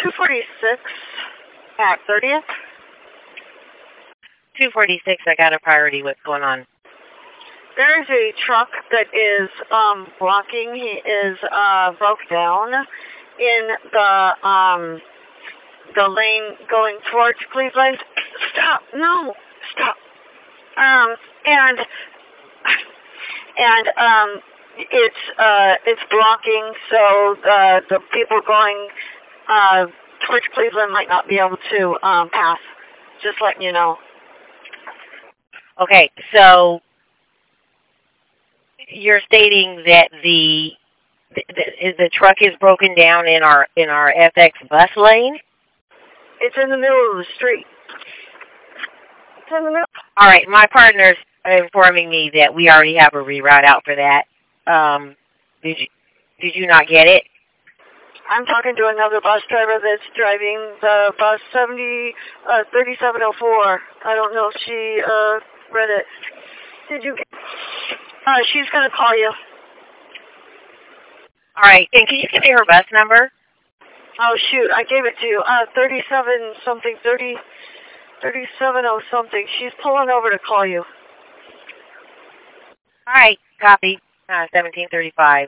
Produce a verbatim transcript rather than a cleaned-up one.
two forty-six at thirtieth. two forty-six, I got a priority. What's going on? There is a truck that is um, blocking. He is uh, broke down in the um, the lane going towards Cleveland. Stop! No! Stop! Um, and and um, it's uh, it's blocking, so the the people going uh, towards Cleveland might not be able to um, pass. Just letting you know. Okay, so you're stating that the the, the the truck is broken down in our in our F X bus lane? It's in the middle of the street. It's in the middle. All right, my partner's informing me that we already have a reroute out for that. Um, did you did you not get it? I'm talking to another bus driver that's driving the bus seventy uh, thirty-seven oh four. I don't know if she uh, read it. Did you? Uh, she's gonna call you. All right, and can you give me her bus number? Oh shoot, I gave it to you. Uh, thirty-seven something, thirty, thirty-seven oh something. She's pulling over to call you. All right, copy. Uh, seventeen thirty-five.